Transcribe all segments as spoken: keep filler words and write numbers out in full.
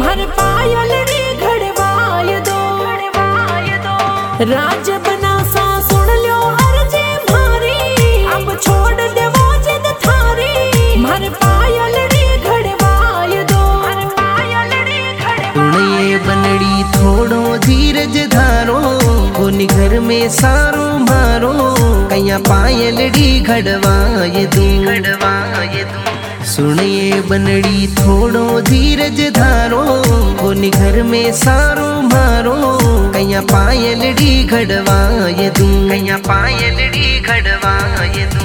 मार पायलड़ी घड़वाय दो, घड़वाय दो। राज बनासा सुन लो अर्जी मारी, अब छोड़ देवो जिद थारी। मार पायलड़ी घड़वाय दो, मार पायलड़ी घड़वाय दो। सुनिए बनड़ी थोड़ो धीरज धारो, कोनी घर में सारो मारो। कैया पायलड़ी घड़वाय दू, घड़वाय दू। सुनिए बनड़ी थोड़ो धीरज धारो, कोनी घर में सारो मारो। कैया पायलड़ी घड़वाय दू, कैया पायलड़ी घड़वाय दू।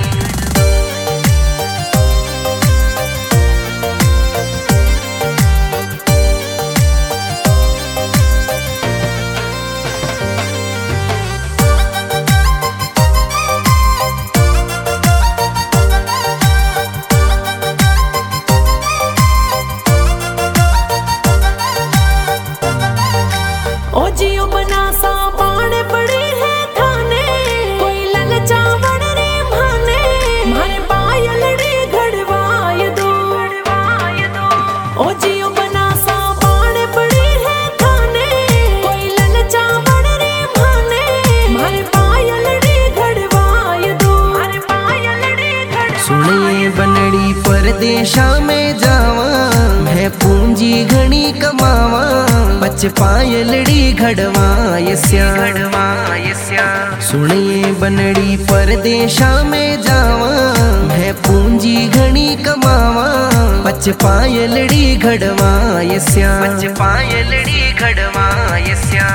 ओ जियो बनासा बाण पड़े है थाने, कोई ललचावण रे माने। मारे पायलड़ी घड़वाय दो, घड़वाय दो। ओ जियो बनासा बाण पड़े है थाने, कोई ललचावण रे माने। मारे पायलड़ी घड़वाय दो, मारे पायलड़ी घड़वाय। सुनिए बनड़ी परदेशा में जावा, मैं पूंजी घनी कमावा। बच पायलड़ी घड़वाय स्या, घड़वाय स्या। सुनिए बनड़ी परदेशा में जावा, मैं पूंजी घनी कमावा। बच पायलड़ी घड़वाय स्या, बच पायलड़ी घड़वाय स्या।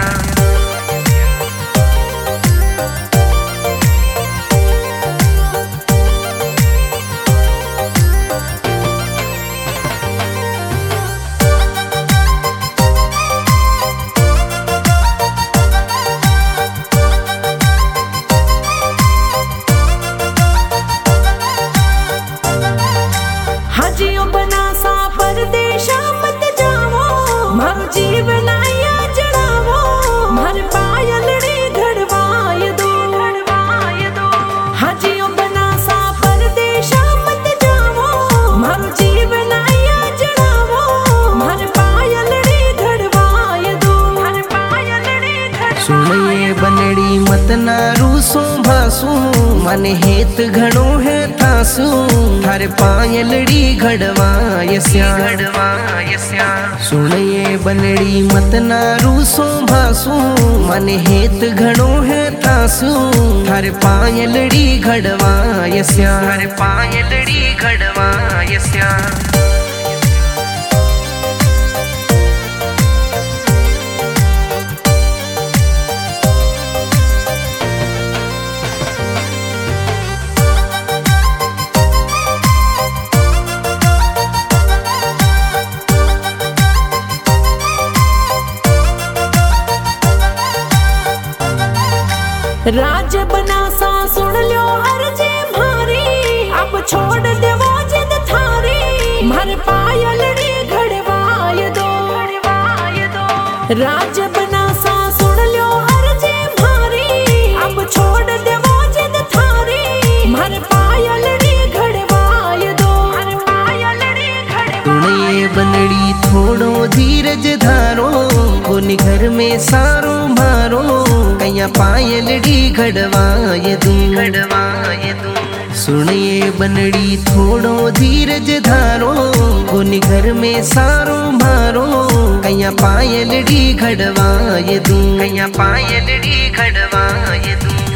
हाजियो बनासा परदेशा मत जावो, मारो जीवन आया जड़ावो। मार पायलड़ी घड़वाय दो, घड़वाय दो। हाजियो बनासा परदेशा मत जावो, मारो जीवन आया जड़ावो। मार पायलड़ी घड़वाय दो, मार पायलड़ी घड़वाय। सुनिए बनड़ी मत ना रूसो भासू, मन हेत घणो है थासू। थारे पायलड़ी घड़वाय स्या, घड़वाय स्या। सुनिए बनड़ी मत ना रूसो भासू, मन हेत घणो है थासू। थारे पायलड़ी घड़वाय स्या, थारे पायलड़ी घड़वाय स्या। राज बनासा सुन लो अर्जी मारी, अब छोड़ देवो जिद थारी। मार पायलड़ी घड़वाय दो, घड़वाय दो। राज बनासा सुन लो अर्जी मारी, अब छोड़ देवो जिद थारी। मार पायलड़ी घड़वाय दो, मार पायलड़ी घड़वाय। सुनिए बनड़ी थोड़ो धीरज धारो, कोनी घर में सारो मारो। कैया पायलड़ी घड़वाय दू, घड़वाय दू। सुनिए बनड़ी थोड़ो धीरज धारो, कोनी घर में सारो मारो। कैया पायलड़ी घड़वाय दू, कैया पायलड़ी घड़वाय दू।